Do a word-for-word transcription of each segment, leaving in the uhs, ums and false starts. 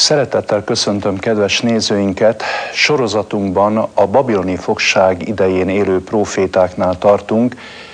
Szeretettel köszöntöm kedves nézőinket! Sorozatunkban a babiloni fogság idején élő prófétáknál tartunk.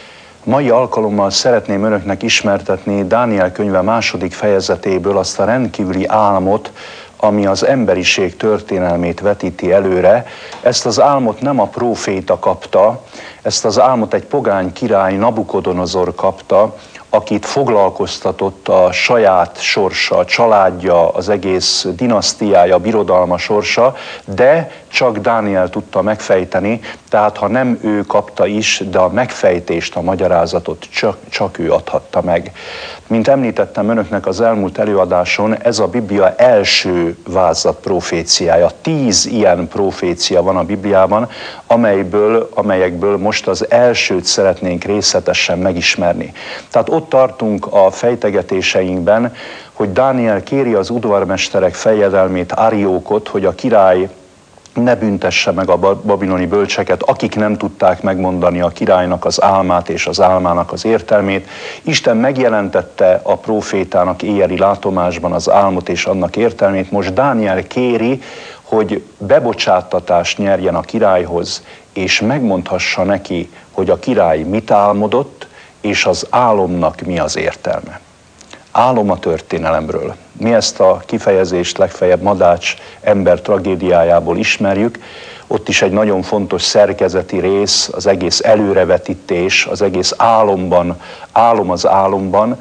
Mai alkalommal szeretném önöknek ismertetni Dániel könyve második fejezetéből azt a rendkívüli álmot, ami az emberiség történelmét vetíti előre. Ezt az álmot nem a próféta kapta, ezt az álmot egy pogány király, Nabukodonozor kapta, akit foglalkoztatott a saját sorsa, a családja, az egész dinasztiája, birodalma sorsa, de csak Dániel tudta megfejteni, tehát ha nem ő kapta is, de a megfejtést, a magyarázatot csak, csak ő adhatta meg. Mint említettem önöknek az elmúlt előadáson, ez a Biblia első vázlat proféciája. Tíz ilyen profécia van a Bibliában, amelyből, amelyekből most az elsőt szeretnénk részletesen megismerni. Tehát ott tartunk a fejtegetéseinkben, hogy Dániel kéri az udvarmesterek fejedelmét, Áriókot, hogy a király ne büntesse meg a babiloni bölcseket, akik nem tudták megmondani a királynak az álmát és az álmának az értelmét. Isten megjelentette a prófétának éjjeli látomásban az álmot és annak értelmét. Most Dániel kéri, hogy bebocsáttatást nyerjen a királyhoz, és megmondhassa neki, hogy a király mit álmodott, és az álomnak mi az értelme. Álom a történelemről. Mi ezt a kifejezést legfeljebb Madács ember tragédiájából ismerjük. Ott is egy nagyon fontos szerkezeti rész, az egész előrevetítés, az egész álomban, álom az álomban.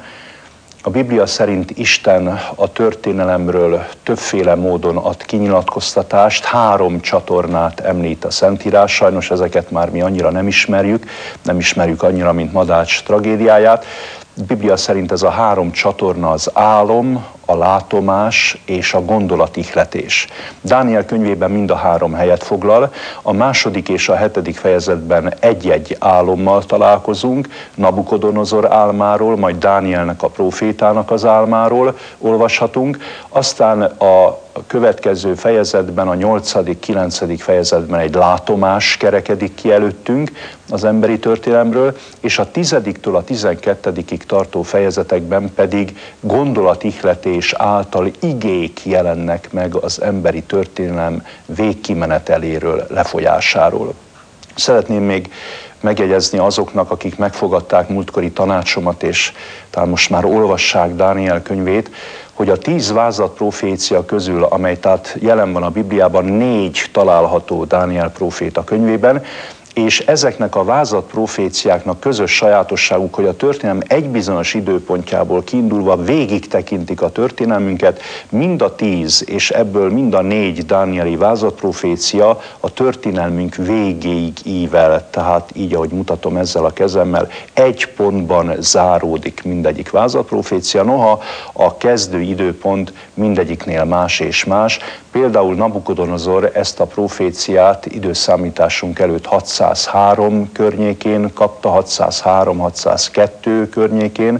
A Biblia szerint Isten a történelemről többféle módon ad kinyilatkoztatást, három csatornát említ a Szentírás, sajnos ezeket már mi annyira nem ismerjük, nem ismerjük annyira, mint Madács tragédiáját. A Biblia szerint ez a három csatorna az álom, a látomás és a gondolatihletés. Dániel könyvében mind a három helyet foglal. A második és a hetedik fejezetben egy-egy álommal találkozunk, Nabukodonozor álmáról, majd Dánielnek, a prófétának az álmáról olvashatunk. Aztán a következő fejezetben, a nyolcadik, kilencedik fejezetben egy látomás kerekedik ki előttünk az emberi történelemről, és a tizediktől a tizenkettedikig tartó fejezetekben pedig gondolatihletés által igék jelennek meg az emberi történelem végkimeneteléről, lefolyásáról. Szeretném még megjegyezni azoknak, akik megfogadták múltkori tanácsomat, és talán most már olvassák Dániel könyvét, hogy a tíz vázlat profécia közül, amely tehát jelen van a Bibliában, négy található Dániel próféta könyvében, és ezeknek a vázlat proféciáknak közös sajátosságuk, hogy a történelem egy bizonyos időpontjából kiindulva végig tekintik a történelmünket, mind a tíz, és ebből mind a négy dánieli vázlat profécia a történelmünk végéig ível, tehát így, ahogy mutatom ezzel a kezemmel, egy pontban záródik mindegyik vázlat profécia, noha a kezdő időpont mindegyiknél más és más. Például Nabukodonozor ezt a proféciát időszámításunk előtt hatszázhárom környékén kapta, hatszázhárom hatszázkettő környékén.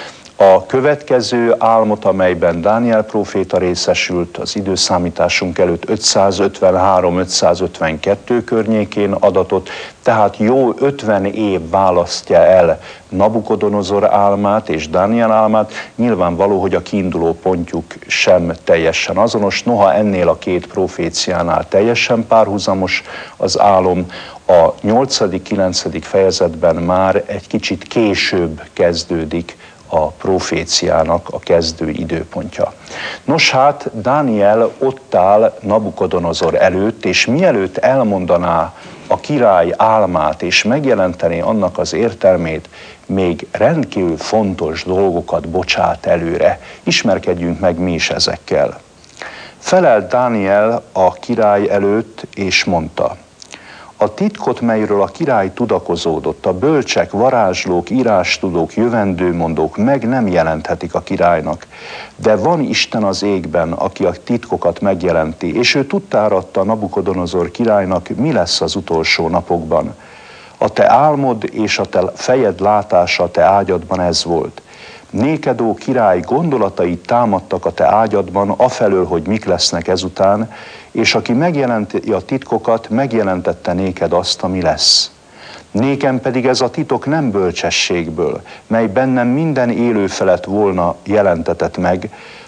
A következő álmot, amelyben Dániel próféta részesült, az időszámításunk előtt ötszázötvenhárom ötszázötvenkettő környékén adatot, tehát jó ötven év választja el Nabukodonozor álmát és Dániel álmát. Nyilvánvaló, hogy a kiinduló pontjuk sem teljesen azonos, noha ennél a két proféciánál teljesen párhuzamos az álom. A nyolcadik kilencedik fejezetben már egy kicsit később kezdődik a proféciának a kezdő időpontja. Nos hát, Dániel ott áll Nabukodonozor előtt, és mielőtt elmondaná a király álmát, és megjelentené annak az értelmét, még rendkívül fontos dolgokat bocsát előre. Ismerkedjünk meg mi is ezekkel. Felelt Dániel a király előtt, és mondta: a titkot, melyről a király tudakozódott, a bölcsek, varázslók, írástudók, jövendőmondók meg nem jelenthetik a királynak. De van Isten az égben, aki a titkokat megjelenti, és ő tudtára adta Nabukodonozor királynak, mi lesz az utolsó napokban. A te álmod és a te fejed látása a te ágyadban ez volt. Néked, ó király, gondolatai támadtak a te ágyadban, afelől, hogy mik lesznek ezután, és aki megjelenti a titkokat, megjelentette néked azt, ami lesz. Nékem pedig ez a titok nem bölcsességből, mely bennem minden élő felett volna jelentetett meg,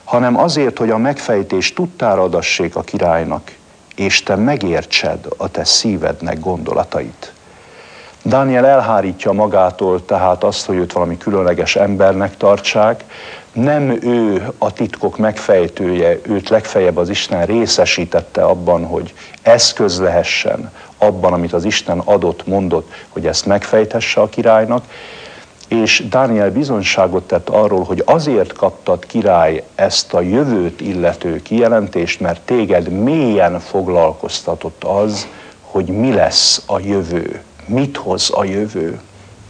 hanem azért, hogy a megfejtés tudtára adassék a királynak, és te megértsed a te szívednek gondolatait. Dániel elhárítja magától tehát azt, hogy őt valami különleges embernek tartsák. Nem ő a titkok megfejtője, őt legfeljebb az Isten részesítette abban, hogy eszköz lehessen abban, amit az Isten adott, mondott, hogy ezt megfejthesse a királynak. És Dániel bizonyságot tett arról, hogy azért kaptad, király, ezt a jövőt illető kijelentést, mert téged mélyen foglalkoztatott az, hogy mi lesz a jövő, mit hoz a jövő.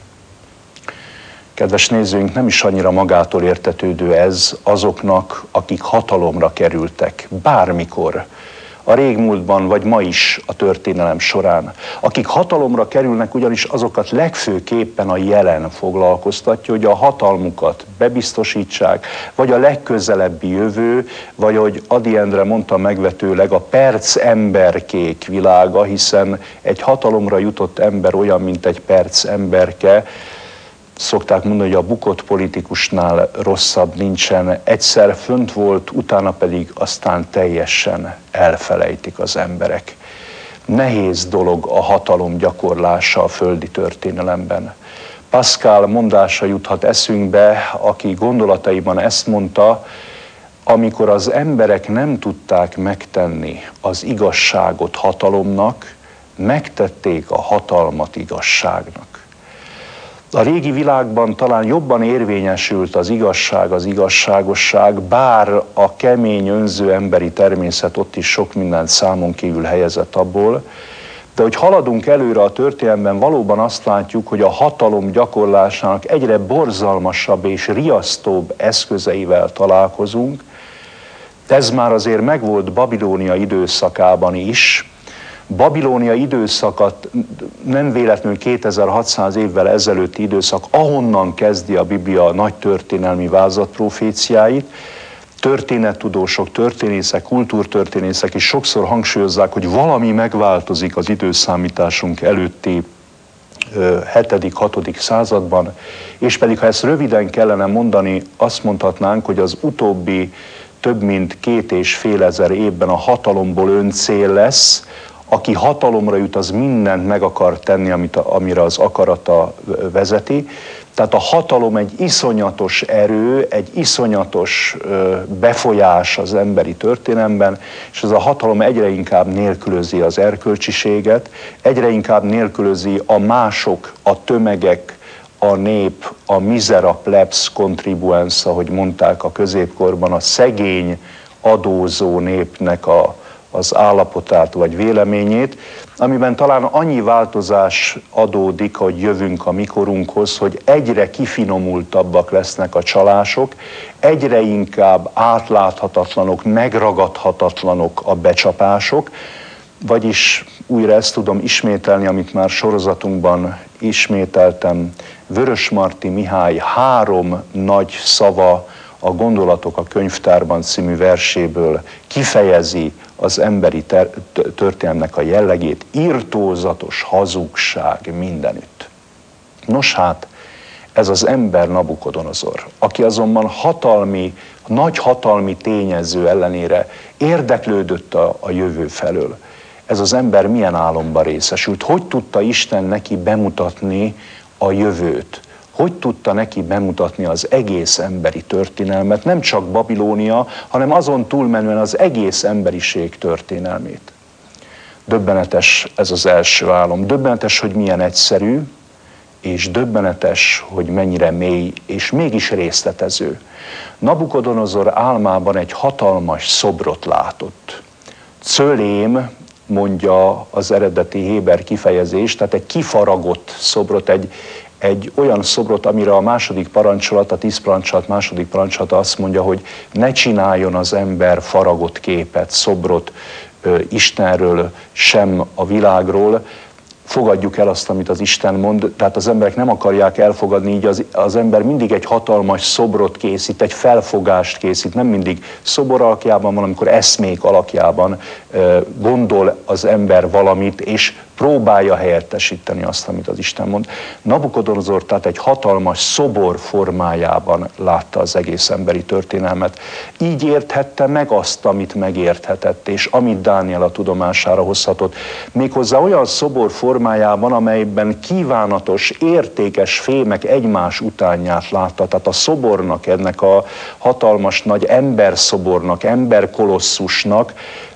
Kedves nézőink, nem is annyira magától értetődő ez azoknak, akik hatalomra kerültek, bármikor, a régmúltban, vagy ma is a történelem során. Akik hatalomra kerülnek, ugyanis azokat legfőképpen a jelen foglalkoztatja, hogy a hatalmukat bebiztosítsák, vagy a legközelebbi jövő, vagy ahogy Ady Endre mondta megvetőleg, a perc emberkék világa, hiszen egy hatalomra jutott ember olyan, mint egy perc emberke. Szokták mondani, hogy a bukott politikusnál rosszabb nincsen. Egyszer fönt volt, utána pedig aztán teljesen elfelejtik az emberek. Nehéz dolog a hatalom gyakorlása a földi történelemben. Pascal mondása juthat eszünkbe, aki gondolataiban ezt mondta, amikor az emberek nem tudták megtenni az igazságot hatalomnak, megtették a hatalmat igazságnak. A régi világban talán jobban érvényesült az igazság, az igazságosság, bár a kemény, önző emberi természet ott is sok mindent számon kívül helyezett abból, de hogy haladunk előre a történelemben, valóban azt látjuk, hogy a hatalom gyakorlásának egyre borzalmasabb és riasztóbb eszközeivel találkozunk. Ez már azért megvolt Babilónia időszakában is. Babilónia időszakat nem véletlenül kétezer-hatszáz évvel ezelőtti időszak, ahonnan kezdi a Biblia nagy történelmi vázlatproféciáit. Történettudósok, történészek, kultúrtörténészek is sokszor hangsúlyozzák, hogy valami megváltozik az időszámításunk előtti hetedik-hatodik században, és pedig ha ezt röviden kellene mondani, azt mondhatnánk, hogy az utóbbi több mint két és fél ezer évben a hatalomból öncél lesz. Aki hatalomra jut, az mindent meg akar tenni, amit, amire az akarata vezeti. Tehát a hatalom egy iszonyatos erő, egy iszonyatos befolyás az emberi történelemben, és ez a hatalom egyre inkább nélkülözi az erkölcsiséget, egyre inkább nélkülözi a mások, a tömegek, a nép, a misera plebs contribuens, ahogy mondták a középkorban, a szegény adózó népnek a az állapotát vagy véleményét, amiben talán annyi változás adódik, hogy jövünk a mikorunkhoz, hogy egyre kifinomultabbak lesznek a csalások, egyre inkább átláthatatlanok, megragadhatatlanok a becsapások, vagyis újra ezt tudom ismételni, amit már sorozatunkban ismételtem, Vörösmarty Mihály három nagy szava a Gondolatok a könyvtárban című verséből kifejezi az emberi történelmnek a jellegét: irtózatos hazugság mindenütt. Nos hát, ez az ember Nabukodonozor, aki azonban hatalmi, nagy hatalmi tényező ellenére érdeklődött a, a jövő felől. Ez az ember milyen álomba részesült? Hogy tudta Isten neki bemutatni a jövőt? Hogy tudta neki bemutatni az egész emberi történelmet, nem csak Babilónia, hanem azon túlmenően az egész emberiség történelmét? Döbbenetes ez az első álom. Döbbenetes, hogy milyen egyszerű, és döbbenetes, hogy mennyire mély, és mégis részletező. Nabukodonozor álmában egy hatalmas szobrot látott. Cölém, mondja az eredeti héber kifejezés, tehát egy kifaragott szobrot, egy, egy olyan szobrot, amire a második parancsolat, a tíz parancsolat második parancsolata azt mondja, hogy ne csináljon az ember faragott képet, szobrot Istenről, sem a világról. fogadjuk el azt, amit az Isten mond, tehát az emberek nem akarják elfogadni, így az, az ember mindig egy hatalmas szobrot készít, egy felfogást készít, nem mindig szobor alakjában van, amikor eszmék alakjában gondol az ember valamit, és próbálja helyettesíteni azt, amit az Isten mond. Nabukodonozor tehát egy hatalmas szobor formájában látta az egész emberi történelmet. Így érthette meg azt, amit megérthetett, és amit Dániel a tudomására hozhatott. Méghozzá olyan szobor formájában, amelyben kívánatos, értékes fémek egymás utánját látta. Tehát a szobornak, ennek a hatalmas nagy emberszobornak, emberkolosszusnak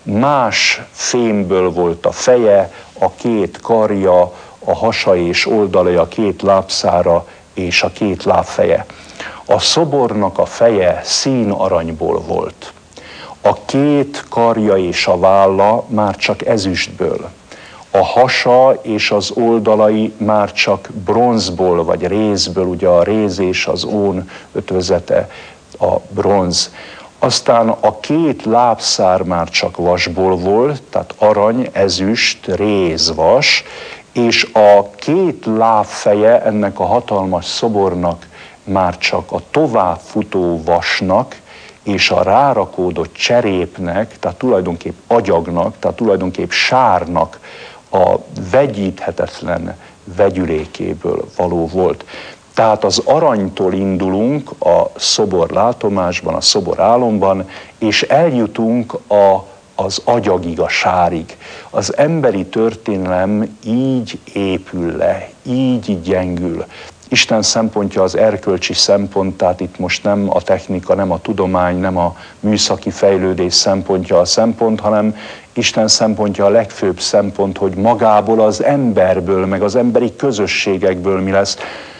más fémből volt a feje, a két karja, a hasa és oldalai, a két lábszára és a két lábfeje. A szobornak a feje színaranyból volt. A két karja és a válla már csak ezüstből. A hasa és az oldalai már csak bronzból vagy rézből, ugye a réz és az ón ötvözete a bronz. Aztán a két lábszár már csak vasból volt, tehát arany, ezüst, réz, vas, és a két lábfeje ennek a hatalmas szobornak már csak a továbbfutó vasnak és a rárakódott cserépnek, tehát tulajdonképp agyagnak, tehát tulajdonképp sárnak a vegyíthetetlen vegyülékéből való volt. Tehát az aranytól indulunk a szobor látomásban, a szobor álomban, és eljutunk a, az agyagig, a sárig. Az emberi történelem így épül le, így gyengül. Isten szempontja az erkölcsi szempont, tehát itt most nem a technika, nem a tudomány, nem a műszaki fejlődés szempontja a szempont, hanem Isten szempontja a legfőbb szempont, hogy magából az emberből, meg az emberi közösségekből mi lesz.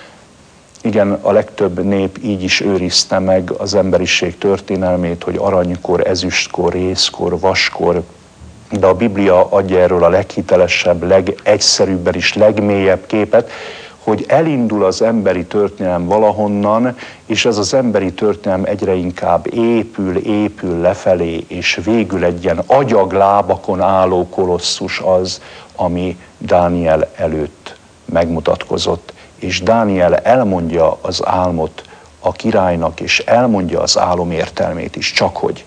Igen, a legtöbb nép így is őrizte meg az emberiség történelmét, hogy aranykor, ezüstkor, rézkor, vaskor, de a Biblia adja erről a leghitelesebb, legegyszerűbben is, legmélyebb képet, hogy elindul az emberi történelem valahonnan, és ez az emberi történelem egyre inkább épül, épül lefelé, és végül egy ilyen agyaglábakon álló kolosszus az, ami Dániel előtt megmutatkozott. És Dániel elmondja az álmot a királynak, és elmondja az álom értelmét is, csak hogy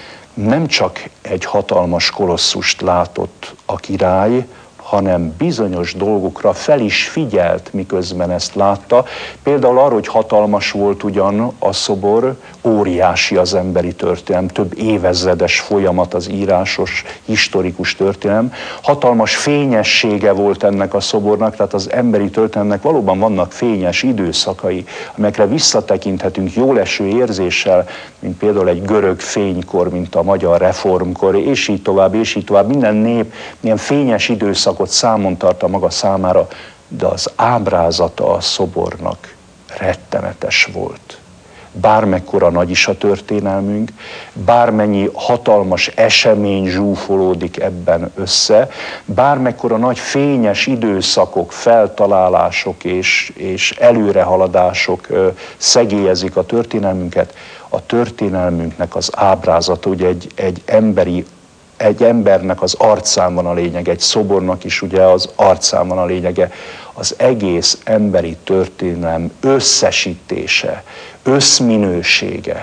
nem csak egy hatalmas kolosszust látott a király, hanem bizonyos dolgokra fel is figyelt, miközben ezt látta. Például arra, hogy hatalmas volt ugyan a szobor, óriási az emberi történelem, több évezredes folyamat az írásos, historikus történelem. Hatalmas fényessége volt ennek a szobornak, tehát az emberi történelemnek valóban vannak fényes időszakai, amelyekre visszatekinthetünk jóleső érzéssel, mint például egy görög fénykor, mint a magyar reformkor, és így tovább, és így tovább. Minden nép milyen fényes időszak számon tart a maga számára, de az ábrázata a szobornak rettenetes volt. Bármekkora nagy is a történelmünk, bármennyi hatalmas esemény zsúfolódik ebben össze, bármekkora nagy fényes időszakok, feltalálások és, és előrehaladások szegélyezik a történelmünket, a történelmünknek az ábrázata, ugye egy, egy emberi Egy embernek az arcán van a lényege, egy szobornak is ugye az arcán van a lényege. Az egész emberi történelem összesítése, összminősége.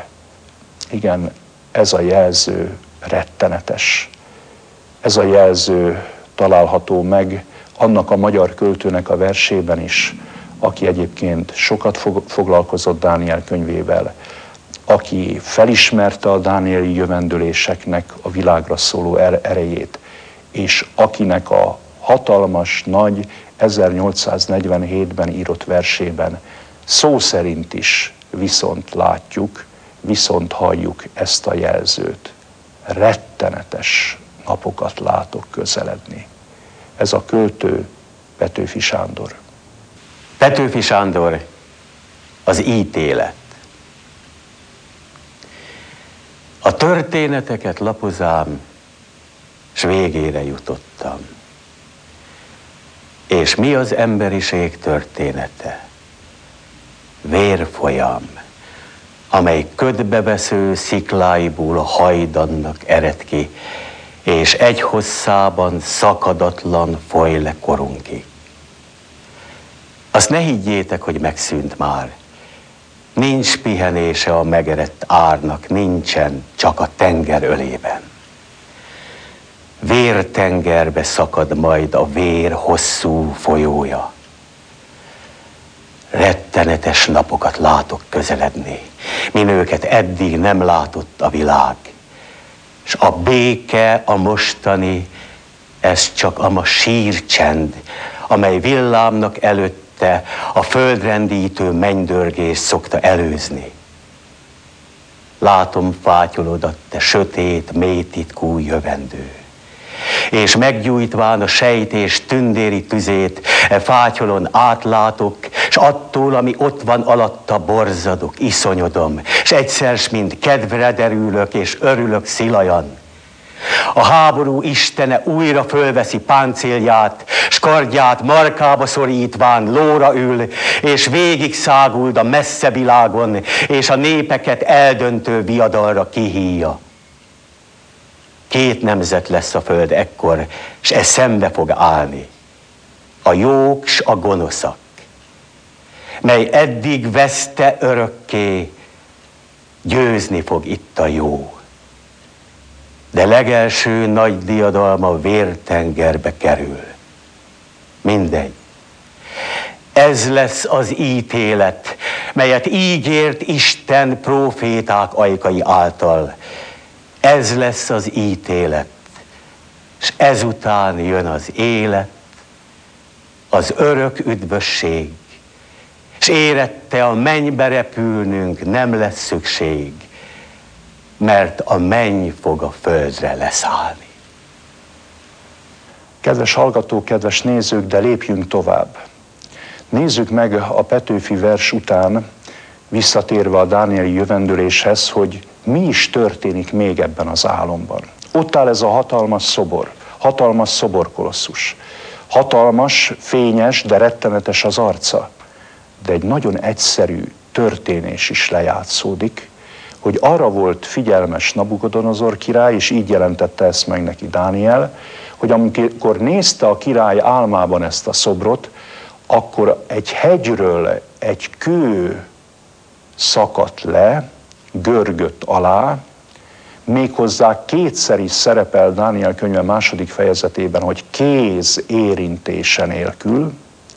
Igen, ez a jelző rettenetes. Ez a jelző található meg annak a magyar költőnek a versében is, aki egyébként sokat foglalkozott Dániel könyvével, aki felismerte a dánieli jövendőléseknek a világra szóló erejét, és akinek a hatalmas, nagy ezernyolcszáznegyvenhétben írott versében szó szerint is viszont látjuk, viszont halljuk ezt a jelzőt. Rettenetes napokat látok közeledni. Ez a költő Petőfi Sándor. Petőfi Sándor, az ítélet. A történeteket lapozám, s végére jutottam. És mi az emberiség története? Vérfolyam, amely ködbevesző szikláiból hajdannak ered ki, és egy hosszában szakadatlan foly le korunkig. Azt ne higgyétek, hogy megszűnt már. Nincs pihenése a megerett árnak, nincsen, csak a tenger ölében. Vértengerbe szakad majd a vér hosszú folyója. Rettenetes napokat látok közeledni, min őket eddig nem látott a világ. S a béke, a mostani, ez csak a ma sírcsend, amely villámnak előtte a földrendítő mennydörgés szokta előzni. Látom fátyolodat, te sötét, mélytitkú jövendő, és meggyújtván a sejtés tündéri tüzét, e fátyolon átlátok, s attól, ami ott van alatta, borzadok, iszonyodom, s egyszer, mint kedvre derülök, és örülök szilajan. A háború istene újra fölveszi páncélját, s kardját markába szorítván lóra ül, és végig száguld a messze világon, és a népeket eldöntő viadalra kihíja. Két nemzet lesz a föld ekkor, s ez szembe fog állni. A jók s a gonoszak, mely eddig veszte örökké, győzni fog itt a jó. De legelső nagy diadalma vértengerbe kerül. Mindegy. Ez lesz az ítélet, melyet ígért Isten próféták ajkai által. Ez lesz az ítélet, és ezután jön az élet, az örök üdvösség, és érette a mennybe repülnünk nem lesz szükség, mert a menny fog a földre leszállni. Kedves hallgatók, kedves nézők, de lépjünk tovább. Nézzük meg a Petőfi vers után, visszatérve a dánieli jövendőléshez, hogy mi is történik még ebben az álomban. Ott áll ez a hatalmas szobor, hatalmas szoborkolosszus. Hatalmas, fényes, de rettenetes az arca. De egy nagyon egyszerű történés is lejátszódik, hogy arra volt figyelmes Nabukodonozor király, és így jelentette ezt meg neki Dániel, hogy amikor nézte a király álmában ezt a szobrot, akkor egy hegyről egy kő szakadt le, görgött alá, méghozzá kétszer is szerepel Dániel könyve második fejezetében, hogy kéz érintése nélkül,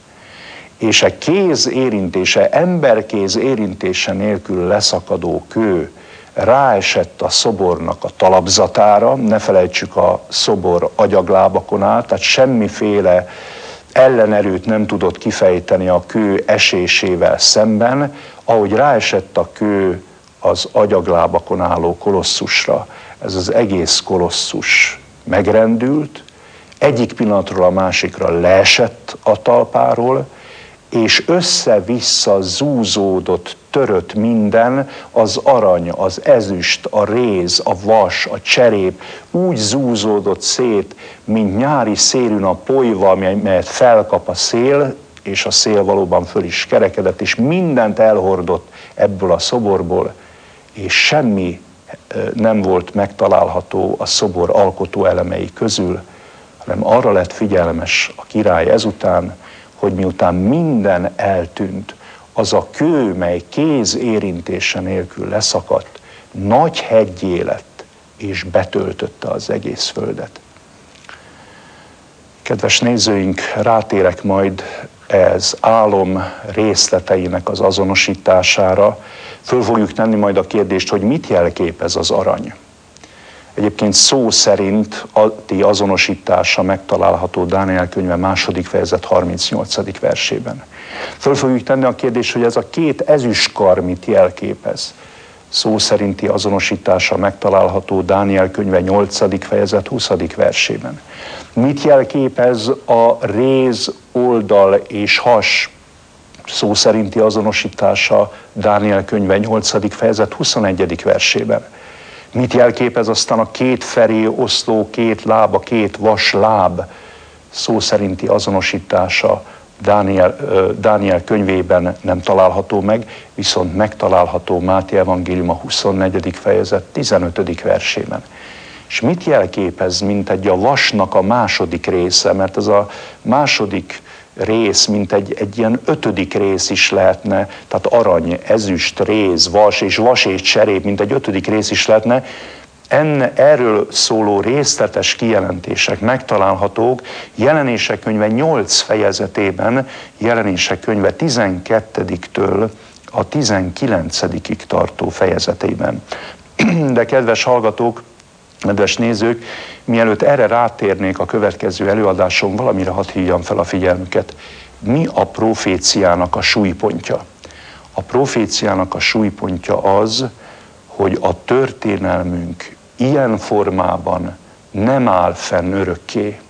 és a kéz érintése, emberkéz érintése nélkül leszakadó kő ráesett a szobornak a talapzatára, ne felejtsük, a szobor agyaglábakon áll, tehát semmiféle ellenerőt nem tudott kifejteni a kő esésével szemben, ahogy ráesett a kő az agyaglábakon álló kolosszusra. Ez az egész kolosszus megrendült, egyik pillanatról a másikra leesett a talpáról, és össze-vissza zúzódott, törött minden, az arany, az ezüst, a réz, a vas, a cserép, úgy zúzódott szét, mint nyári szélűn a polyva, melyet felkap a szél, és a szél valóban föl is kerekedett, és mindent elhordott ebből a szoborból, és semmi nem volt megtalálható a szobor alkotó elemei közül, hanem arra lett figyelmes a király ezután, hogy miután minden eltűnt, az a kő, mely kéz érintése nélkül leszakadt, nagy heggyé lett, és betöltötte az egész földet. Kedves nézőink, rátérek majd ez álom részleteinek az azonosítására. Föl fogjuk tenni majd a kérdést, hogy mit jelképez az arany. Egyébként szó szerint a ti azonosítása megtalálható Dániel könyve második fejezet harmincnyolcadik versében. Föl fogjuk tenni a kérdést, hogy ez a két ezüstkar mit jelképez. Szó szerinti azonosítása megtalálható Dániel könyve nyolcadik fejezet huszadik versében. Mit jelképez a réz, oldal és has? Szó szerinti azonosítása Dániel könyve nyolcadik fejezet huszonegyedik versében. Mit jelképez aztán a két feré oszló, két láb, a két vas láb? Szó szerinti azonosítása Dániel, Dániel könyvében nem található meg, viszont megtalálható Máté evangélium a huszonnegyedik fejezet tizenötödik versében. És mit jelképez, mint egy a vasnak a második része, mert ez a második rész, mint egy, egy ilyen ötödik rész is lehetne, tehát arany, ezüst, réz, vas és vas és cserép, mint egy ötödik rész is lehetne. Enne, erről szóló részletes kijelentések megtalálhatók Jelenések könyve nyolc fejezetében, Jelenések könyve tizenkettediktől a tizenkilencedikig tartó fejezetében. De kedves hallgatók, kedves nézők, mielőtt erre rátérnék a következő előadáson, valamire hadd hívjam fel a figyelmüket. Mi a proféciának a súlypontja? A proféciának a súlypontja az, hogy a történelmünk ilyen formában nem áll fenn örökké.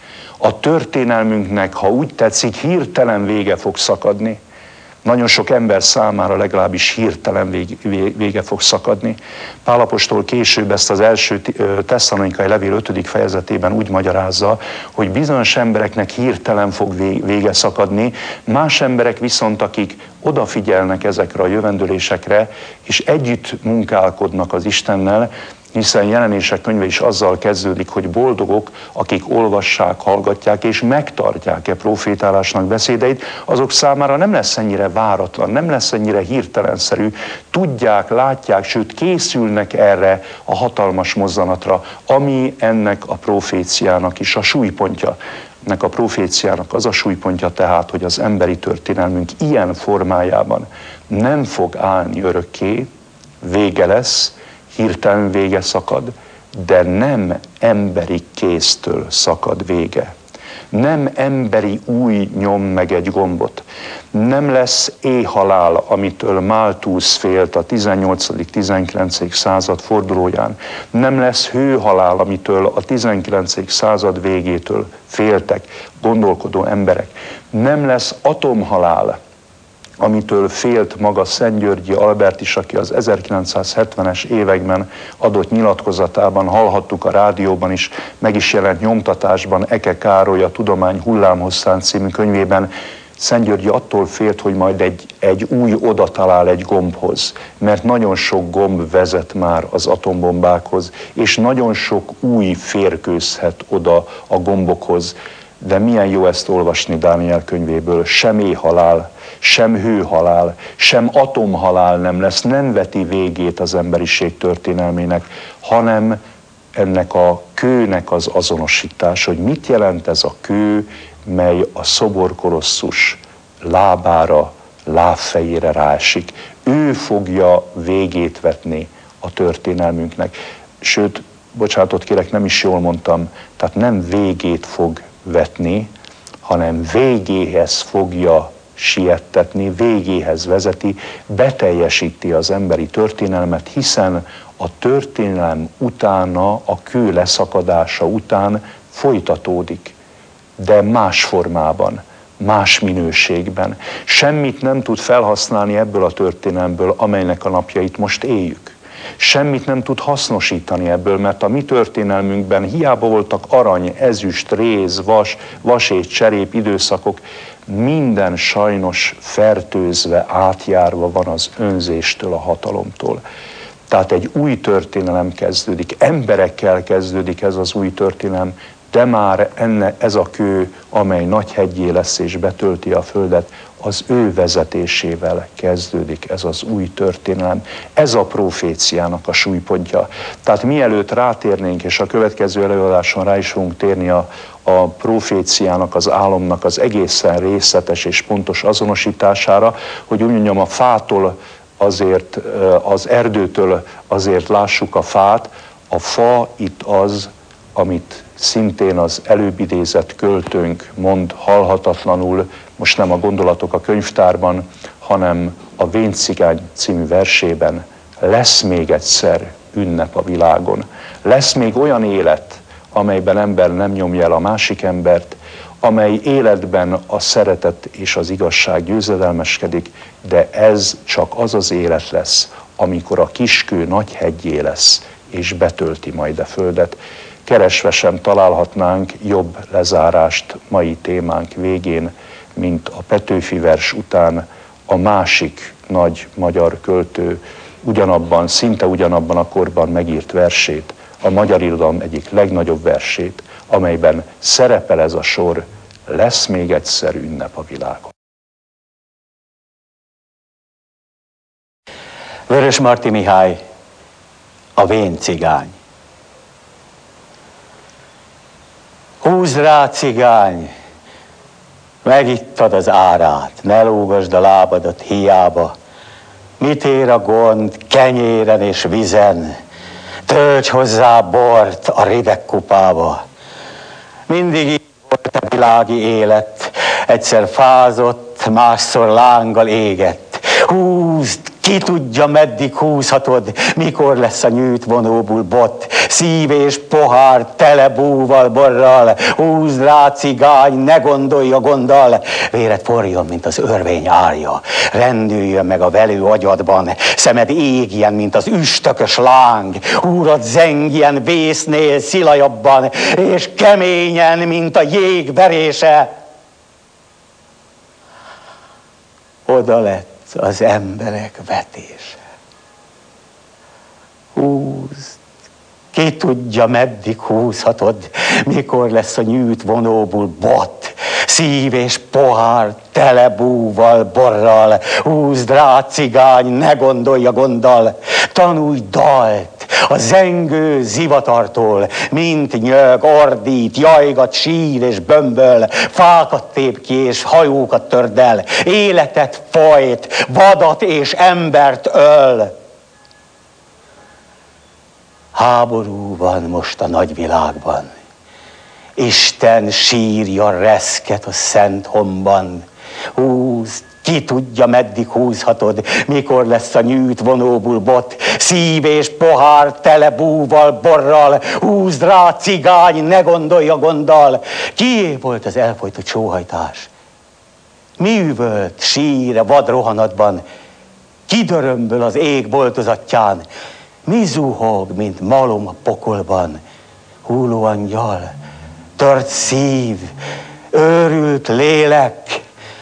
A történelmünknek, ha úgy tetszik, hirtelen vége fog szakadni. Nagyon sok ember számára legalábbis hirtelen vége fog szakadni. Pál apostol később ezt az első Tesszalonikai levél ötödik fejezetében úgy magyarázza, hogy bizonyos embereknek hirtelen fog vége szakadni, más emberek viszont, akik odafigyelnek ezekre a jövendőlésekre, és együtt munkálkodnak az Istennel, hiszen Jelenések könyve is azzal kezdődik, hogy boldogok, akik olvassák, hallgatják és megtartják-e profétálásnak beszédeit, azok számára nem lesz ennyire váratlan, nem lesz ennyire hirtelenszerű, tudják, látják, sőt készülnek erre a hatalmas mozzanatra, ami ennek a proféciának is a súlypontja. Ennek a proféciának az a súlypontja tehát, hogy az emberi történelmünk ilyen formájában nem fog állni örökké, vége lesz, hirtelen vége szakad, de nem emberi kéztől szakad vége. Nem emberi új nyom meg egy gombot. Nem lesz éhhalál, amitől Malthus félt a tizennyolcadik-tizenkilencedik század fordulóján. Nem lesz hőhalál, amitől a tizenkilencedik század végétől féltek gondolkodó emberek. Nem lesz atomhalál, amitől félt maga Szentgyörgyi Albert is, aki az ezerkilencszázhetvenes években adott nyilatkozatában, hallhattuk a rádióban is, meg is jelent nyomtatásban, Eke Károly a Tudomány hullámhosszán című könyvében. Szentgyörgyi attól félt, hogy majd egy, egy új oda talál egy gombhoz, mert nagyon sok gomb vezet már az atombombákhoz, és nagyon sok új férkőzhet oda a gombokhoz. De milyen jó ezt olvasni Dániel könyvéből, sem éhhalál, sem hőhalál, sem atomhalál nem lesz, nem veti végét az emberiség történelmének, hanem ennek a kőnek az azonosítás, hogy mit jelent ez a kő, mely a szoborkolosszus lábára, lábfejére ráesik. Ő fogja végét vetni a történelmünknek. Sőt, bocsánatot kérek, nem is jól mondtam, tehát nem végét fog vetni, hanem végéhez fogja siettetni, végéhez vezeti, beteljesíti az emberi történelmet, hiszen a történelem utána, a kő leszakadása után folytatódik, de más formában, más minőségben. Semmit nem tud felhasználni ebből a történelmből, amelynek a napjait most éljük. Semmit nem tud hasznosítani ebből, mert a mi történelmünkben hiába voltak arany, ezüst, réz, vas, vasét, cserép időszakok, minden sajnos fertőzve, átjárva van az önzéstől, a hatalomtól. Tehát egy új történelem kezdődik, emberekkel kezdődik ez az új történelem, de már enne, ez a kő, amely nagy heggyé lesz és betölti a földet, az ő vezetésével kezdődik ez az új történelem. Ez a proféciának a súlypontja. Tehát mielőtt rátérnénk, és a következő előadáson rá is fogunk térni a, a proféciának, az álomnak az egészen részletes és pontos azonosítására, hogy úgy mondjam, a fától azért, az erdőtől azért lássuk a fát, a fa itt az, amit szintén az előbb idézett költőnk mond halhatatlanul, most nem a Gondolatok a könyvtárban, hanem a Véncigány című versében: lesz még egyszer ünnep a világon. Lesz még olyan élet, amelyben ember nem nyomja el a másik embert, amely életben a szeretet és az igazság győzedelmeskedik, de ez csak az az élet lesz, amikor a kiskő nagy heggyé lesz, és betölti majd a földet. Keresve sem találhatnánk jobb lezárást mai témánk végén, mint a Petőfi vers után a másik nagy magyar költő ugyanabban, szinte ugyanabban a korban megírt versét, a magyar irodalom egyik legnagyobb versét, amelyben szerepel ez a sor: lesz még egyszer ünnep a világon. Vörösmarty Mihály, a vén cigány. Húzd rá, cigány, megittad az árát, ne lógasd a lábadat hiába. Mit ér a gond kenyéren és vizen? Tölts hozzá bort a rideg kupába. Mindig így volt a világi élet, egyszer fázott, másszor lánggal égett. Húzd, ki tudja, meddig húzhatod, mikor lesz a nyűjtvonóból bot, szív és pohár tele búval, borral. Húzd rá, cigány, ne gondolj a gonddal, véred forjon, mint az örvény árja, rendüljön meg a velő agyadban, szemed égjen, mint az üstökös láng, húrad zengjen vésznél szilajabban, és keményen, mint a jég verése. Oda lett az emberek vetése. Húzd, ki tudja, meddig húzhatod, mikor lesz a nyűjtvonóból bot, szív és pohár tele búval, borral. Húzd rá, cigány, ne gondolj a gonddal, tanulj dalt a zengő zivatartól, mint nyög, ordít, jajgat, sír és bömböl, fákat tép ki és hajókat törd el, életet folyt, vadat és embert öl. Háború van most a nagyvilágban, Isten sírja reszket a szent homban. Húzd, ki tudja, meddig húzhatod, mikor lesz a nyűjtvonóból bot, szív és pohár tele búval, borral. Húzd rá, cigány, ne gondolj a gonddal. Kié volt az elfojtott sóhajtás? Mi üvölt sír a vad rohanatban? Ki dörömböl az ég boltozatján? Mi zuhog, mint malom a pokolban? Hulló angyal, tört szív, őrült lélek,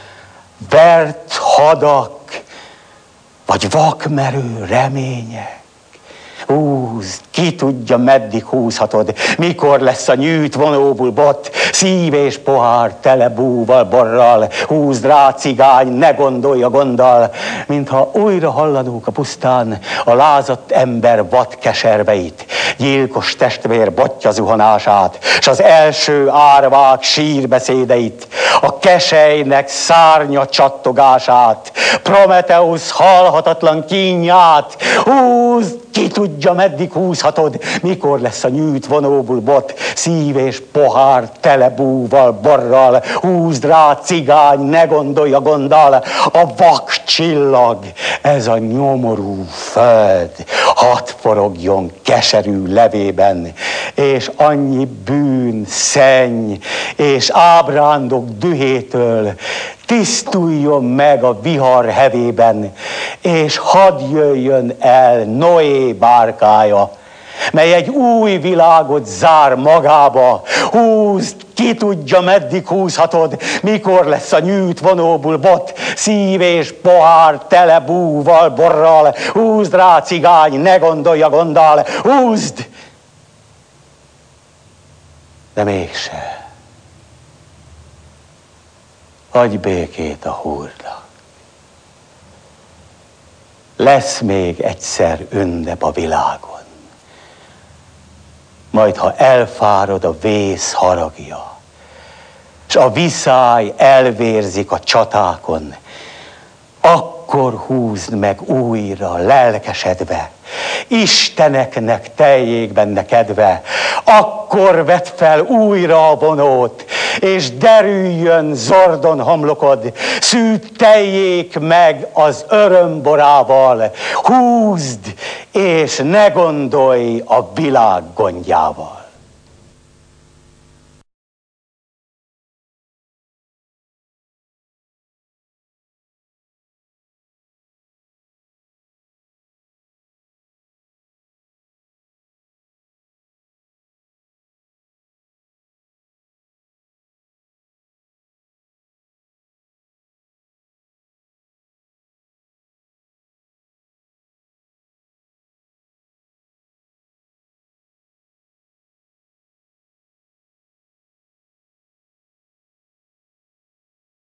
vert hadak, vagy vakmerő remények? Húzd, ki tudja, meddig húzhatod, mikor lesz a nyűjtvonóból bot, szív és pohár tele búval, borral. Húzd rá, cigány, ne gondolj a gonddal, mintha újra hallanók a pusztán a lázadt ember vad keserveit, gyilkos testvér botja zuhanását, s az első árvák sírbeszédeit, a keselynek szárnya csattogását, Prometeusz halhatatlan kínját. Húzd, ki tudja, meddig húzhatod, mikor lesz a nyűjtvonóból bot, szív és pohár tele búval, borral. Húzd rá, cigány, ne gondolj a gonddal, a vak csillag, ez a nyomorú föld, hadd forogjon keserű levében, és annyi bűn, szenny és ábrándok dühétől tisztuljon meg a vihar hevében, és hadd jöjjön el Noé bárkája, mely egy új világot zár magába. Húzd, ki tudja, meddig húzhatod, mikor lesz a nyűjtvonóból bot, szív és pohár tele búval, borral. Húzd rá, cigány, ne gondolj a gonddal, húzd! De mégse. Adj békét a húrnak. Lesz még egyszer ünnep a világon. Majd, ha elfárad a vész haragja, s a viszály elvérzik a csatákon, akkor húzd meg újra lelkesedve, Isteneknek teljék benne kedve, akkor vedd fel újra a vonót, és derüljön zordon homlokod, szűd teljék meg az örömborával. Húzd, és ne gondolj a világ gondjával.